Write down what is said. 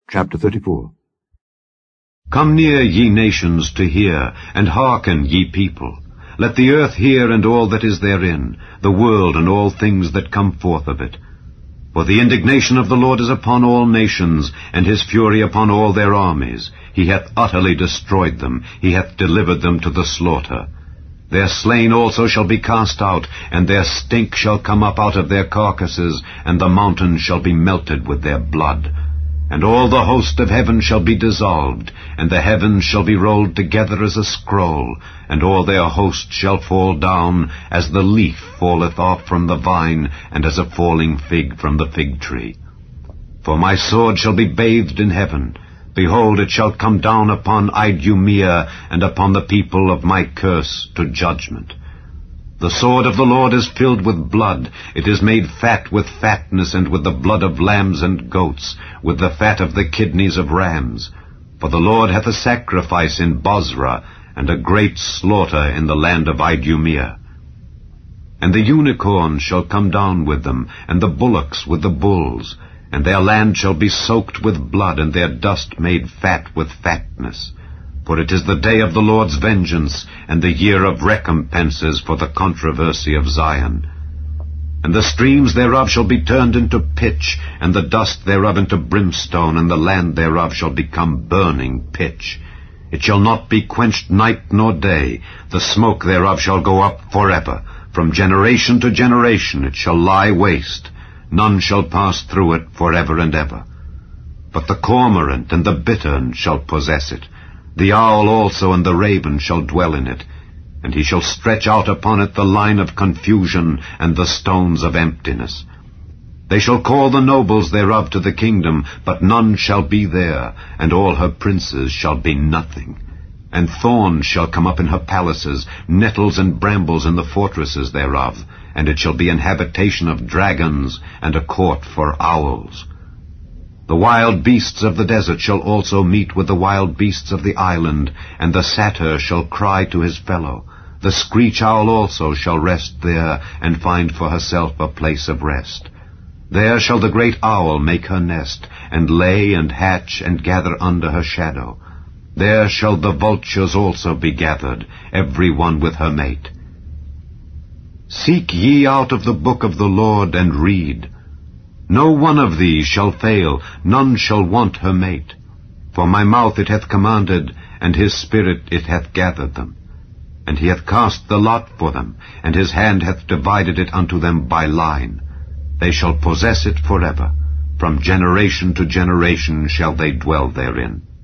Chapter 34. Come near, ye nations, to hear, and hearken, ye people. Let the earth hear, and all that is therein, the world, and all things that come forth of it. For the indignation of the Lord is upon all nations, and his fury upon all their armies. He hath utterly destroyed them, he hath delivered them to the slaughter. Their slain also shall be cast out, and their stink shall come up out of their carcasses, and the mountains shall be melted with their blood. And all the host of heaven shall be dissolved, and the heavens shall be rolled together as a scroll, and all their host shall fall down, as the leaf falleth off from the vine, and as a falling fig from the fig tree. For my sword shall be bathed in heaven. Behold, it shall come down upon Idumea, and upon the people of my curse, to judgment. The sword of the Lord is filled with blood. It is made fat with fatness, and with the blood of lambs and goats, with the fat of the kidneys of rams. For the Lord hath a sacrifice in Bozrah, and a great slaughter in the land of Idumea. And the unicorns shall come down with them, and the bullocks with the bulls, and their land shall be soaked with blood, and their dust made fat with fatness. For it is the day of the Lord's vengeance, and the year of recompenses for the controversy of Zion. And the streams thereof shall be turned into pitch, and the dust thereof into brimstone, and the land thereof shall become burning pitch. It shall not be quenched night nor day. The smoke thereof shall go up forever. From generation to generation it shall lie waste. None shall pass through it forever and ever. But the cormorant and the bittern shall possess it. The owl also and the raven shall dwell in it, and he shall stretch out upon it the line of confusion and the stones of emptiness. They shall call the nobles thereof to the kingdom, but none shall be there, and all her princes shall be nothing. And thorns shall come up in her palaces, nettles and brambles in the fortresses thereof, and it shall be an habitation of dragons, and a court for owls. The wild beasts of the desert shall also meet with the wild beasts of the island, and the satyr shall cry to his fellow. The screech owl also shall rest there, and find for herself a place of rest. There shall the great owl make her nest, and lay and hatch and gather under her shadow. There shall the vultures also be gathered, every one with her mate. Seek ye out of the book of the Lord, and read. No one of these shall fail, none shall want her mate. For my mouth it hath commanded, and his spirit it hath gathered them. And he hath cast the lot for them, and his hand hath divided it unto them by line. They shall possess it forever. From generation to generation shall they dwell therein.